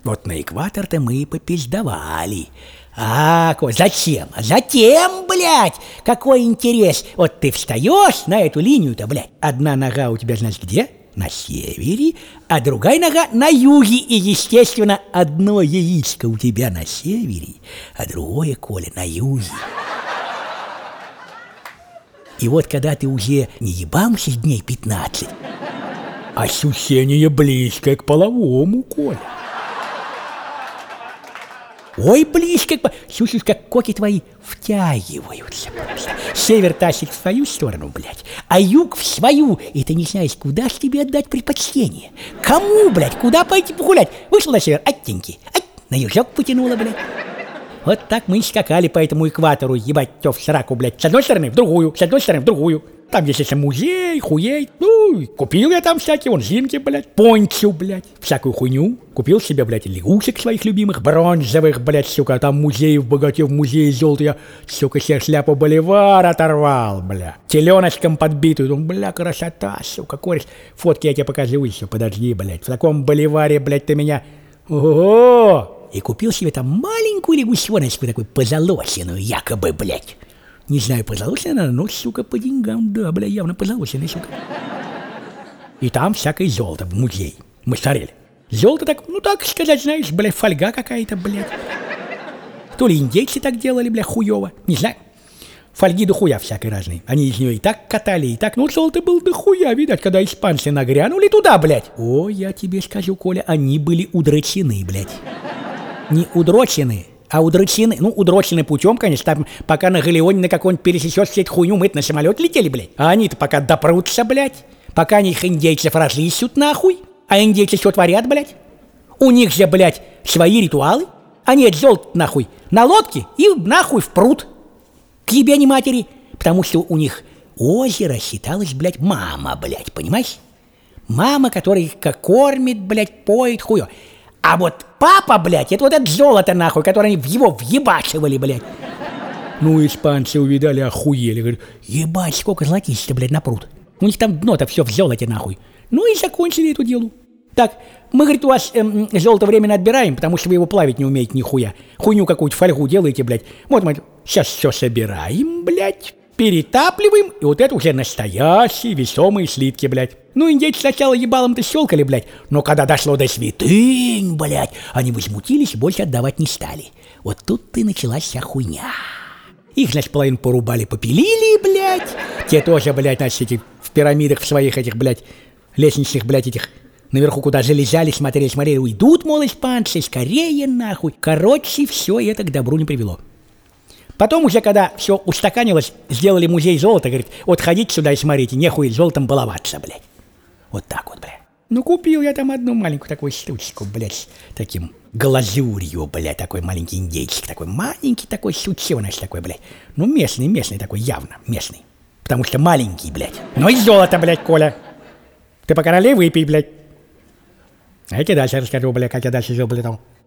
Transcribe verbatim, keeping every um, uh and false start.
Вот на экватор-то мы и попиздовали. А, Коль, зачем? Затем, блядь, какой интерес. Вот ты встаешь на эту линию-то, блядь. Одна нога у тебя, значит, где? На севере, а другая нога на юге. И, естественно, одно яичко у тебя на севере, а другое, Коля, на юге. И вот когда ты уже не ебамся дней пятнадцать, ощущение близкое к половому, Коля. Ой, близко, слушай, как коки твои втягиваются просто. Север тащит в свою сторону, блядь, а юг в свою. И ты не знаешь, куда ж тебе отдать предпочтение. Кому, блядь, куда пойти погулять? Вышел на север, оттеньки, ать, на южок потянуло, блядь. Вот так мы и скакали по этому экватору, ебать, тё в сраку, блядь. С одной стороны в другую, с одной стороны в другую. Там есть еще музей, хуей. Ну, купил я там всякие, вон, зимки, блядь, пончу, блядь, всякую хуйню. Купил себе, блядь, лягушек своих любимых, бронзовых, блядь, сука, там музей в богате, в музее золота. Я, сука, себе шляпу Боливар оторвал, бля. Теленочком подбитую, думаю, бля, красота, сука, кореш. Фотки я тебе покажу еще, подожди, блядь. В таком Боливаре, блядь, ты меня... Ого! И купил себе там маленькую лягушоночку, такую позолоченную, якобы, блядь. Не знаю, позолоченная, но, сука, по деньгам, да, бля, явно позолоченная, сука. И там всякое золото в музее. Мы смотрели. Золото так, ну так сказать, знаешь, бля, фольга какая-то, блядь. То ли индейцы так делали, бля, хуёво, не знаю. Фольги до хуя всякой разной. Они из нее и так катали, и так. Ну, золото было до хуя, видать, когда испанцы нагрянули туда, блядь. О, я тебе скажу, Коля, они были удрочены, блядь. Не удрочены, а удрочены. Ну, удрочены путем, конечно, там, пока на галеоне на какой-нибудь пересечешь всю эту хуйню, мы на самолет летели, блядь. А они-то пока допрутся, блядь. Пока они их индейцев разыщут, нахуй. А индейцы что творят, блядь? У них же, блядь, свои ритуалы. Они это золото, нахуй, на лодке и нахуй в пруд. К ебени матери. Потому что у них озеро считалось, блядь, мама, блядь, понимаешь? Мама, которая их как кормит, блядь, поет, хуё. А вот папа, блядь, это вот это золото, нахуй, которое они в его въебачивали, блядь. Ну, испанцы увидали, охуели. Говорят, ебать, сколько золотища, блядь, на пруд. У них там дно-то все в золоте, нахуй. Ну и закончили эту делу. Так, мы, говорит, у вас эм, золото временно отбираем, потому что вы его плавить не умеете нихуя. Хуйню какую-то, фольгу делаете, блядь. Вот мы сейчас все собираем, блядь, перетапливаем, и вот это уже настоящие весомые слитки, блядь. Ну, индейцы сначала ебалом-то щелкали, блядь, но когда дошло до святынь, блядь, они возмутились и больше отдавать не стали. Вот тут-то и началась вся хуйня. Их, значит, половину порубали, попилили, блядь. Те тоже, блядь, значит, эти в пирамидах в своих этих, блядь, лестничных, блядь, этих... Наверху куда залезали, смотрели, смотрели, уйдут, мол, испанцы, скорее, нахуй. Короче, все это к добру не привело. Потом уже, когда все устаканилось, сделали музей золота, говорит, вот ходите сюда и смотрите, нехуй золотом баловаться, блядь. Вот так вот, блядь. Ну, купил я там одну маленькую такую штучку, блядь, с таким глазурью, блядь, такой маленький индейчик, такой маленький такой сученыш такой, блядь. Ну, местный, местный такой, явно местный. Потому что маленький, блядь. Ну и золото, блядь, Коля. Ты по короле выпей, блядь. А я тебе дальше расскажу, блядь, как я дальше жил, блядь, там.